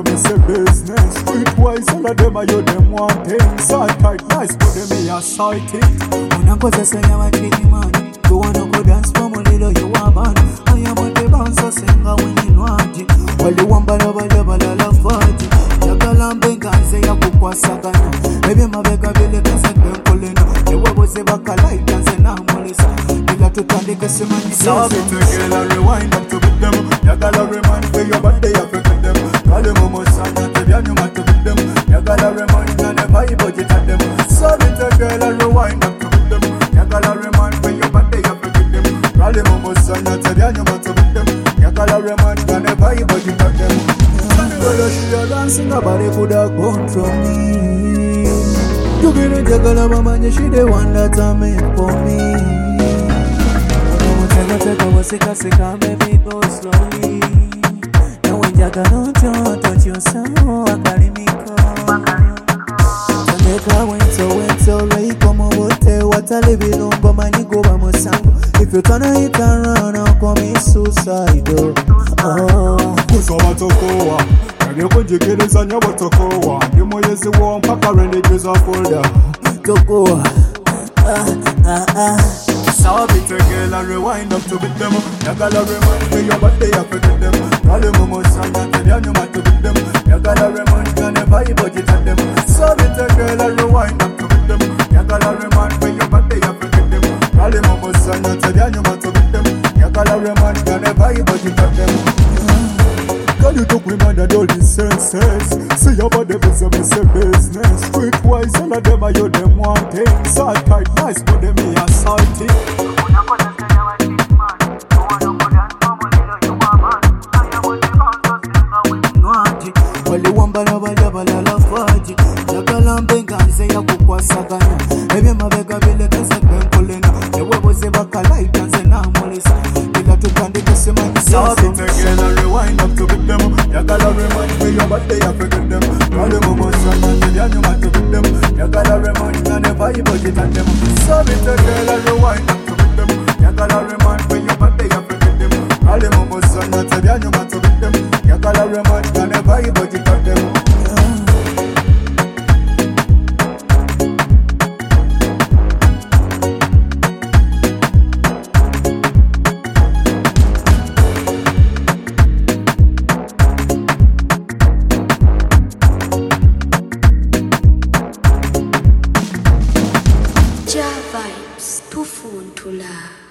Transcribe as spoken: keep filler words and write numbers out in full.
busy, me say business. Streetwise, all of them are you them one thing. Side tight, nice, but them me a sighting. When I put a say I'm a kitty man, go wanna go dance for my little you a man. I am on the bounce, so sing a winning watching. All the one bala bala bala la fati. Yakala mbenga nze ya kukwa sakana. Baby mabeka bile kese kwenkolena. Ewa boze baka light dance na molisa. Ila tutandike semani Saw it girl and rewind up to beat them. Yakala remind for your birthday I forget them. Call them almost sad and tell you not to beat them. Yakala remind and the vibe budget at them. Saw it girl and rewind up to beat them. Yakala remind for your birthday I forget them. Call them almost sad and tell you not to beat them. Yakala remind and the vibe budget at them. Tell me whether she a dancing nobody could have gone from me. You get it, Yakala mama, she the one that I make for me. Take a sika sika, baby, go slowly. Now when you got no joy, touch your soul, I carry me come. Jamaica winter, winter, right, come over there. What I live in, but man, you go by my sound. If you turn it around, I'll call me suicidal. Oh, Kuso watokoa Kage kujikirizanya watokoa Ndimo yezi wa mpaka rendigiza folder Tokoa, ah, ah, ah. Saw it girl and rewind up to beat them. Yakala remind me your birthday I forget them. Call them almost sad and tell you not to beat them. Yakala remind me and the vibe budget at them. Saw it girl and rewind up to beat them. Yakala remind me your birthday I forget them. Call them almost sad and tell you not to beat them. Yakala remind me and the vibe budget at them. Can you talk with man that all these senses? See about the business, me say business. Streetwise, all of them are you them one thing. Side tight, nice, but them me a sighting. Wali wambala bala bala la faji. Yakala mbenga nze ya kukwa sakana. Ebe mabeka bile kese kwenkolena. Ewe boze baka light nze na molisa. Ila tukandike semani Saw it girl and rewind up to beat them. Yakala remind me your birthday I forget them. Call them almost sad and tell you not to beat them. Yakala remind me and the vibe budget at them. Saw it girl and rewind up to beat them. Yakala remind me your birthday I forget them. Call them almost sad and tell you not to beat them. Yakala remind me and the vibe budget at them. Ja Vibes, Tufuntula.